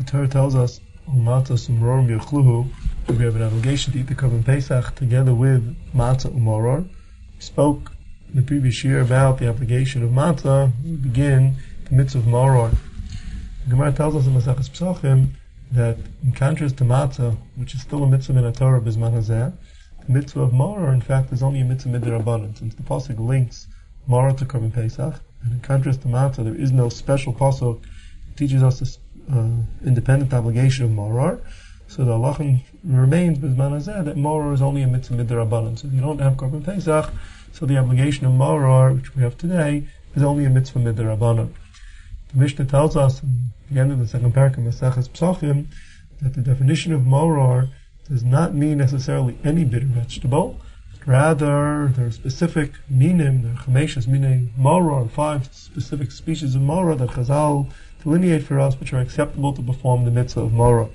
Torah tells us, Matzah umrorim yechluhu, that we have an obligation to eat the Korban Pesach together with matzah umoror. We spoke in the previous year about the obligation of matzah. We begin the mitzvah of moror. The Gemara tells us in Maseches Pesachim that in contrast to matzah, which is still a mitzvah min Torah b'zman hazeh, the mitzvah of moror, in fact, is only a mitzvah midrabanan, since the pasuk links moror to Korban Pesach, and in contrast to matzah, there is no special pasuk that teaches us this independent obligation of moror. So the halacha remains b'zman hazeh that moror is only a mitzvah midrabanan. So if you don't have Korban Pesach, so the obligation of moror, which we have today, is only a mitzvah midrabanan. The Mishnah tells us in the end of the second parak of Maseches Pesachim that the definition of moror does not mean necessarily any bitter vegetable. Rather, there are specific minim, there are chameshes, meaning moror, 5 specific species of moror that Chazal delineate for us, which are acceptable to perform the mitzvah of moror.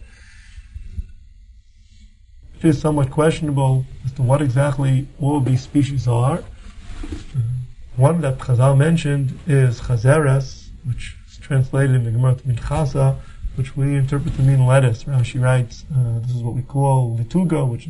It is somewhat questionable as to what exactly all of these species are. One that Chazal mentioned is chazeres, which is translated in the Gemara to mean chasa, which we interpret to mean lettuce. Rashi writes, this is what we call lituga, which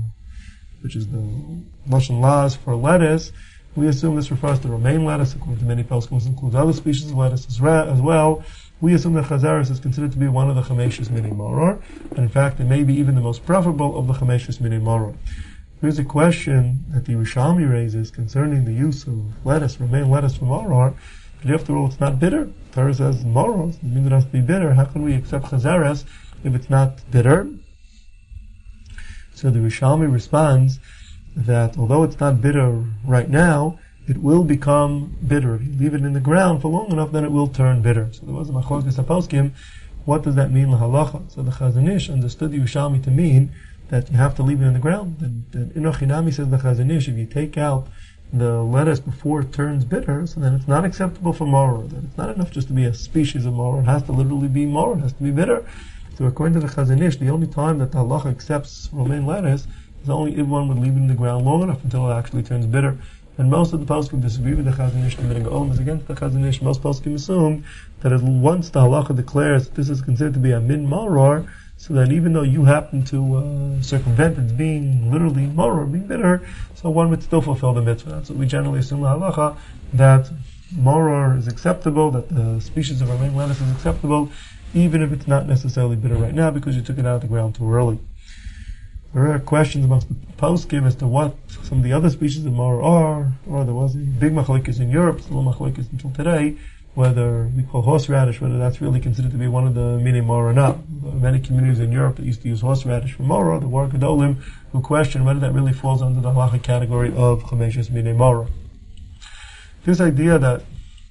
is the lashon laz for lettuce. We assume this refers to romaine lettuce. According to many poskim, this includes other species of lettuce as well. We assume that chazeres is considered to be one of the chameshes mini moror, and in fact, it may be even the most preferable of the chameshes mini moror. Here's a question that the Yerushalmi raises concerning the use of lettuce, romaine lettuce for moror. But after all, it's not bitter. Torah says moror, it means it has to be bitter. How can we accept chazeres if it's not bitter? So the Yerushalmi responds that although it's not bitter right now, it will become bitter. If you leave it in the ground for long enough, then it will turn bitter. So there was a machlokes haposkim. What does that mean lahalacha? So the Chazon Ish understood the Yerushalmi to mean that you have to leave it in the ground. And Enoch Hinami says the Chazon Ish, if you take out the lettuce before it turns bitter, so then it's not acceptable for moror. Then it's not enough just to be a species of moror. It has to literally be moror. It has to be bitter. So according to the Chazon Ish, the only time that the halacha accepts romaine lettuce is only if one would leave it in the ground long enough until it actually turns bitter. And most of the poskim disagree with the Chazon Ish. The Gaon is against the Chazon Ish. Most poskim assume that once the halacha declares that this is considered to be a min moror, so that even though you happen to circumvent its being literally moror, being bitter, so one would still fulfill the mitzvah. That's what we generally assume the halacha, that moror is acceptable, that the species of romaine lettuce is acceptable, even if it's not necessarily bitter right now because you took it out of the ground too early. There are questions amongst the poskim as to what some of the other species of moror are, or there was a big machlokes in Europe, still a machlokes until today, whether we call horseradish, whether that's really considered to be one of the mini moror or not. There are many communities in Europe that used to use horseradish for moror, the War Gedolim, who question whether that really falls under the halacha category of chameshes mini moror. This idea that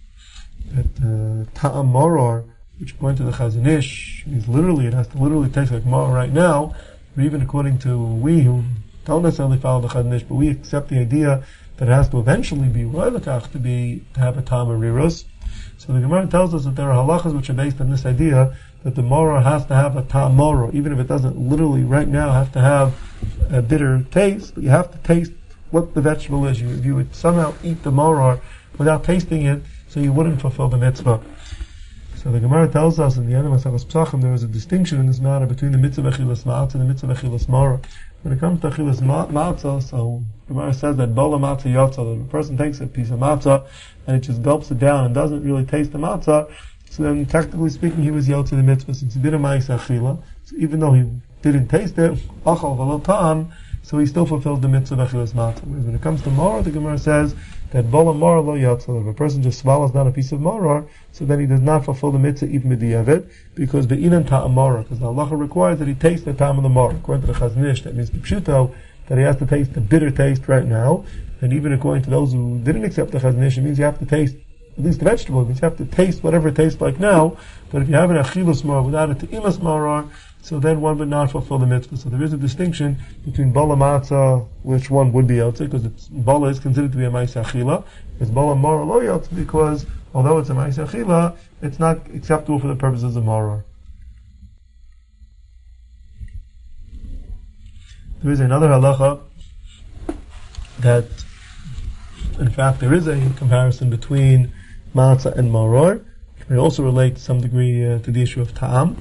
ta'am moror, which according to the Chazon Ish means literally, it has to literally taste like moror right now, or even according to we who don't necessarily follow the Chazon Ish, but we accept the idea that it has to eventually be to have a ta'am rirus. So the Gemara tells us that there are halachas which are based on this idea that the moror has to have a ta'am moror, even if it doesn't literally right now have to have a bitter taste, but you have to taste what the vegetable is. If you would somehow eat the moror without tasting it, so you wouldn't fulfill the mitzvah. So the Gemara tells us in the end of Maseches Pesachim there is a distinction in this matter between the mitzvah achilas matzah and the mitzvah achilas moror. When it comes to achilas matzah, so the Gemara says that bola matzah yotza, that a person takes a piece of matzah and it just gulps it down and doesn't really taste the matzah, so then technically speaking he was yotza the mitzvah since he did a ma'aseh achila. So even though he didn't taste it, achal v'lo ta'am, so he still fulfilled the mitzvah of achilas matzah. Whereas when it comes to moror, the Gemara says that bola moror lo yotza, if a person just swallows down a piece of moror, so then he does not fulfill the mitzvah even b'diavad, because be'inan ta'am moror, because the halacha requires that he taste the ta'am of the moror. According to the Chazon Ish, that means the pshuto, that he has to taste the bitter taste right now, and even according to those who didn't accept the Chazon Ish, it means you have to taste at least the vegetable, it means you have to taste whatever it tastes like now, but if you have an achilas moror without a te'ilas moror, so then one would not fulfill the mitzvah. So there is a distinction between bala matzah, which one would be yotze, because bala is considered to be a ma'aseh achila, it's bala moror lo yotze, because although it's a ma'aseh achila, it's not acceptable for the purposes of moror. There is another halacha that, in fact, there is a comparison between matzah and moror, which may also relate to some degree to the issue of ta'am.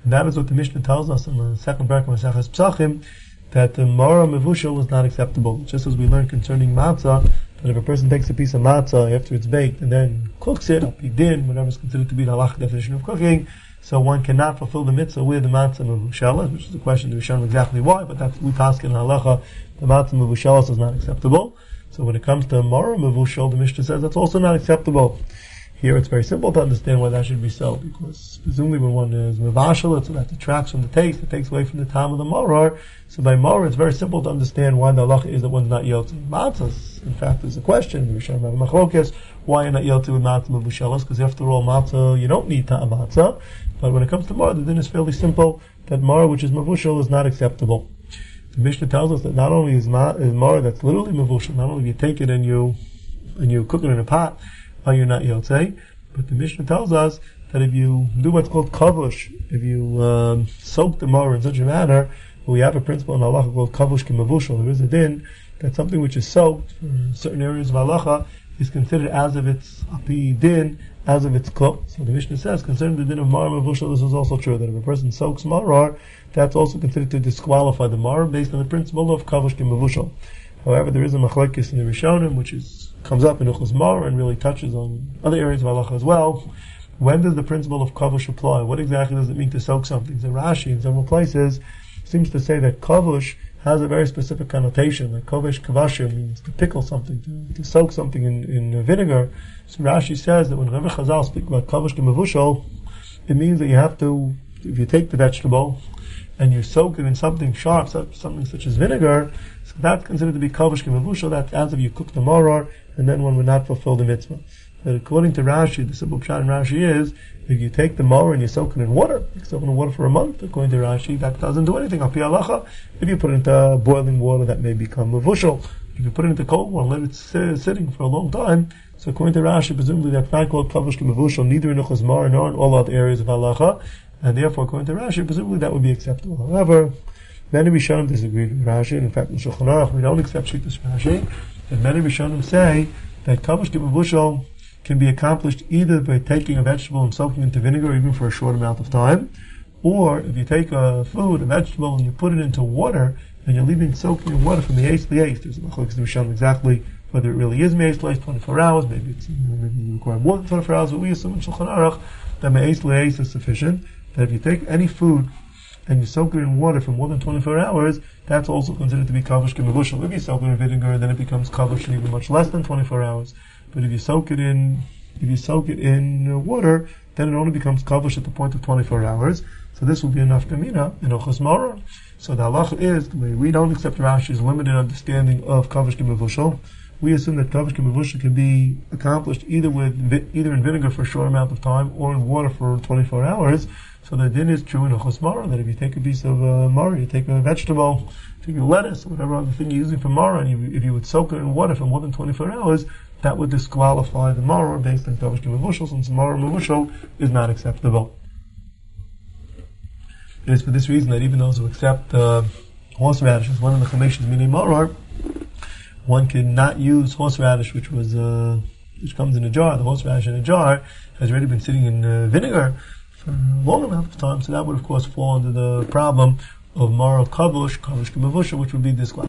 And that is what the Mishnah tells us in the second parak of Maseches Pesachim, that the Mara Mevushal is not acceptable. Just as we learned concerning matzah, that if a person takes a piece of matzah after it's baked and then cooks it, din, whatever is considered to be the halachic definition of cooking, so one cannot fulfill the mitzvah with the matzah mevushalas, which is the question to be shown exactly why, but that's we pass in halacha, the matzah mevushalas is not acceptable. So when it comes to Mara Mevushal, the Mishnah says that's also not acceptable. Here it's very simple to understand why that should be so, because presumably when one is mevashal, so that detracts from the taste, it takes away from the time of the maror. So by maror, it's very simple to understand why the halacha is that one's not yeltzi matzahs. In fact, there's a question, the Rishon Rabbi Machlokes, why you're not yeltzi with matzah mevushalas, because after all, matzah, you don't need ta'am matzah. But when it comes to maror, the din is fairly simple, that maror, which is mevushal, is not acceptable. The Mishnah tells us that not only is maror that's literally mevushal, not only if you take it and you cook it in a pot, you're not yotzei, but the Mishnah tells us that if you do what's called kavush, if you soak the maror in such a manner, we have a principle in halacha called kavush k'mavushal. There is a din that something which is soaked for certain areas of halacha is considered as if it's api din, as if it's cooked. So the Mishnah says, concerning the din of maror mavushal, this is also true, that if a person soaks maror, that's also considered to disqualify the maror based on the principle of kavush k'mavushal. However, there is a machlekes in the Rishonim, which comes up in Uchos Maror and really touches on other areas of halacha as well. When does the principle of kavush apply? What exactly does it mean to soak something? So Rashi, in several places, seems to say that kavush has a very specific connotation. Like kavush kavashim means to pickle something, to soak something in vinegar. So Rashi says that when Rebbe Chazal speak about kavush k'mavushal, it means that you have to, if you take the vegetable and you soak it in something sharp, something such as vinegar, so that's considered to be kavush k'mavushal. That's as if you cook the maror, and then one would not fulfill the mitzvah. But according to Rashi, the simple pshat in Rashi is, if you take the maror and you soak it in water, you soak it in water for a month, according to Rashi, that doesn't do anything. Api halacha, if you put it into boiling water, that may become mevushal. If you put it into cold water and let it sitting for a long time, so according to Rashi, presumably that's not called kavush k'mavushal, neither in Uchos Maror nor in all other areas of halacha, and therefore, according to Rashi, presumably that would be acceptable. However, many Rishonim disagreed with Rashi, and in fact in Shulchan Aruch we don't accept Shittas Rashi, and many Rishonim say that kavush k'mavushal can be accomplished either by taking a vegetable and soaking it into vinegar even for a short amount of time, or if you take a vegetable, and you put it into water, and you're leaving soaking in water from the eighth to the eighth. There's a machlokes in Rishonim exactly whether it really is me'ez le'ez 24 hours, maybe you require more than 24 hours, but we assume in Shulchan Aruch that me'ez le'ez is sufficient, that if you take any food and you soak it in water for more than 24 hours, that's also considered to be kavush k'mavushal. If you soak it in vinegar, then it becomes kavush even much less than 24 hours. But if you soak it in water, then it only becomes kavush at the point of 24 hours. So this will be enough kamina in Uchos Maror. So the halacha is, the way we don't accept Rashi's limited understanding of kavush k'mavushal, we assume that kavush k'mavushal can be accomplished either in vinegar for a short amount of time or in water for 24 hours. So the din is true in Uchos Maror, that if you take a piece of maror, you take a vegetable, take a lettuce, or whatever other thing you're using for maror, and if you would soak it in water for more than 24 hours, that would disqualify the maror based on kavush k'mavushal, since maror mevushal is not acceptable. It is for this reason that even those who accept horseradish as one of the chemeshis minei maror, one cannot use horseradish which comes in a jar. The horseradish in a jar has already been sitting in vinegar for a long amount of time, so that would of course fall under the problem of maror kavush k'mavushal, which would be disqualified.